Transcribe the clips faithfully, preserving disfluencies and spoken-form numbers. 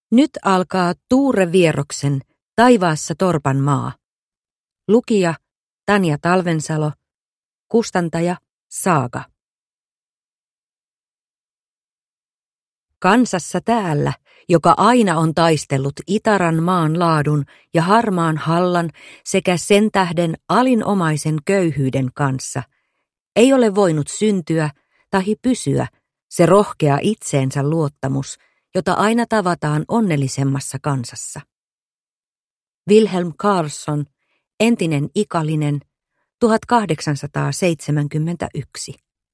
Nyt alkaa Tuure Vieroksen Taivaassa torpan maa. Lukija Tanja Talvensalo, kustantaja Saaga. Kansassa täällä, joka aina on taistellut Itaran maan laadun ja harmaan hallan sekä sen tähden alinomaisen köyhyyden kanssa, ei ole voinut syntyä tahi pysyä se rohkea itseensä luottamus, jota aina tavataan onnellisemmassa kansassa. Wilhelm Carlsson, entinen Ikalinen, tuhatkahdeksansataaseitsemänkymmentäyksi.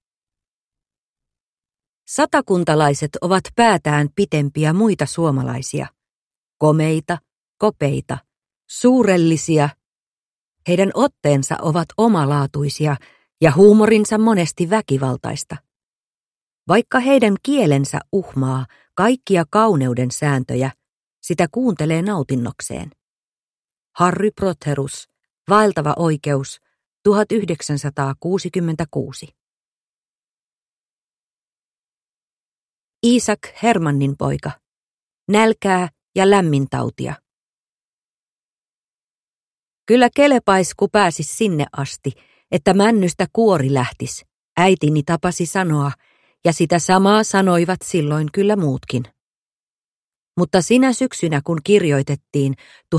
Satakuntalaiset ovat päätään pitempiä muita suomalaisia. Komeita, kopeita, suurellisia. Heidän otteensa ovat omalaatuisia ja huumorinsa monesti väkivaltaista. Vaikka heidän kielensä uhmaa kaikkia kauneuden sääntöjä, sitä kuuntelee nautinnokseen. Harry Proterus, Vaeltava oikeus, tuhatyhdeksänsataakuusikymmentäkuusi. Iisak Hermannin poika. Nälkää ja lämmintautia. Kyllä kelepais, ku pääsis sinne asti, että männystä kuori lähtis, äitini tapasi sanoa, ja sitä samaa sanoivat silloin kyllä muutkin. Mutta sinä syksynä, kun kirjoitettiin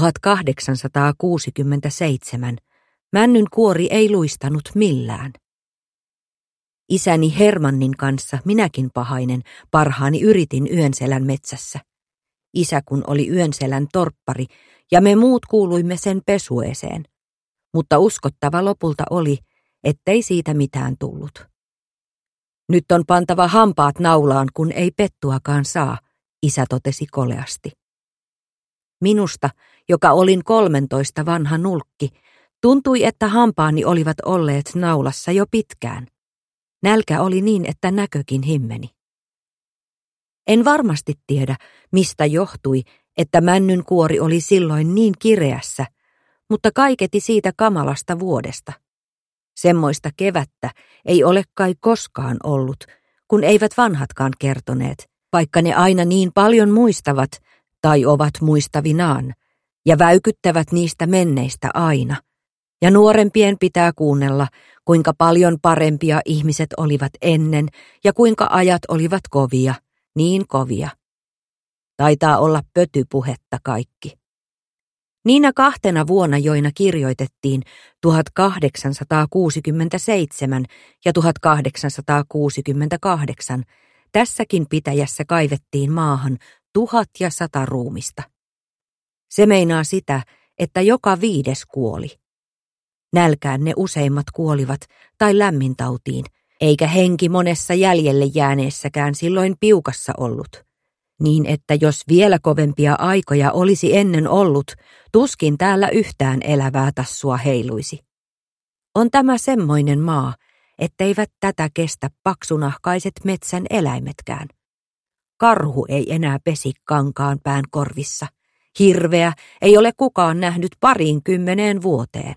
tuhatkahdeksansataakuusikymmentäseitsemän, männyn kuori ei luistanut millään. Isäni Hermannin kanssa minäkin pahainen parhaani yritin Yönselän metsässä. Isä kun oli Yönselän torppari ja me muut kuuluimme sen pesueeseen, mutta uskottava lopulta oli, ettei siitä mitään tullut. Nyt on pantava hampaat naulaan, kun ei pettuakaan saa, isä totesi koleasti. Minusta, joka olin kolmentoista vanha nulkki, tuntui, että hampaani olivat olleet naulassa jo pitkään. Nälkä oli niin, että näkökin himmeni. En varmasti tiedä, mistä johtui, että männyn kuori oli silloin niin kireässä, mutta kaiketi siitä kamalasta vuodesta. Semmoista kevättä ei ole kai koskaan ollut, kun eivät vanhatkaan kertoneet, vaikka ne aina niin paljon muistavat tai ovat muistavinaan, ja väikyttävät niistä menneistä aina. Ja nuorempien pitää kuunnella, kuinka paljon parempia ihmiset olivat ennen ja kuinka ajat olivat kovia, niin kovia. Taitaa olla pötypuhetta kaikki. Niinä kahtena vuonna, joina kirjoitettiin tuhatkahdeksansataakuusikymmentäseitsemän ja tuhatkahdeksansataakuusikymmentäkahdeksan, tässäkin pitäjässä kaivettiin maahan tuhat ja sata ruumista. Se meinaa sitä, että joka viides kuoli. Nälkään ne useimmat kuolivat tai lämmintautiin, eikä henki monessa jäljelle jääneessäkään silloin piukassa ollut. Niin että jos vielä kovempia aikoja olisi ennen ollut, tuskin täällä yhtään elävää tassua heiluisi. On tämä semmoinen maa, etteivät tätä kestä paksunahkaiset metsän eläimetkään. Karhu ei enää pesi kankaan pään korvissa. Hirveä ei ole kukaan nähnyt pariin kymmeneen vuoteen.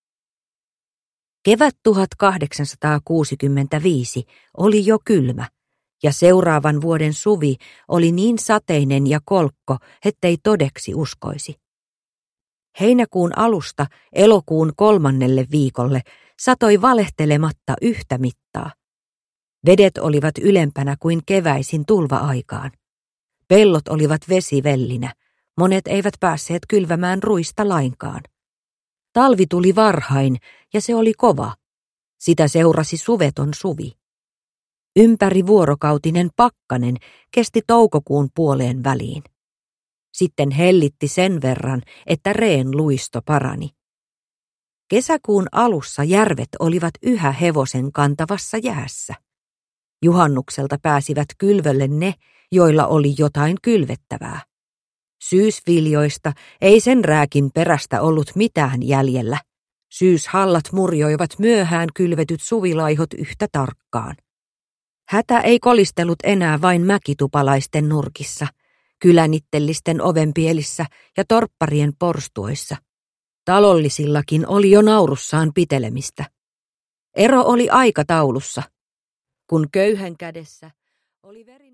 Kevät tuhatkahdeksansataakuusikymmentäviisi oli jo kylmä, ja seuraavan vuoden suvi oli niin sateinen ja kolkko, ettei todeksi uskoisi. Heinäkuun alusta elokuun kolmannelle viikolle satoi valehtelematta yhtä mittaa. Vedet olivat ylempänä kuin keväisin tulva-aikaan. Pellot olivat vesivellinä, monet eivät päässeet kylvämään ruista lainkaan. Talvi tuli varhain ja se oli kova. Sitä seurasi suveton suvi. Ympärivuorokautinen pakkanen kesti toukokuun puoleen väliin. Sitten hellitti sen verran, että reen luisto parani. Kesäkuun alussa järvet olivat yhä hevosen kantavassa jäässä. Juhannukselta pääsivät kylvölle ne, joilla oli jotain kylvettävää. Syysviljoista ei sen rääkin perästä ollut mitään jäljellä. Syyshallat murjoivat myöhään kylvetyt suvilaihot yhtä tarkkaan. Hätä ei kolistellut enää vain mäkitupalaisten nurkissa, kylänittellisten ovenpielissä ja torpparien porstuoissa. Talollisillakin oli jo naurussaan pitelemistä. Ero oli aikataulussa. Kun köyhän kädessä oli veri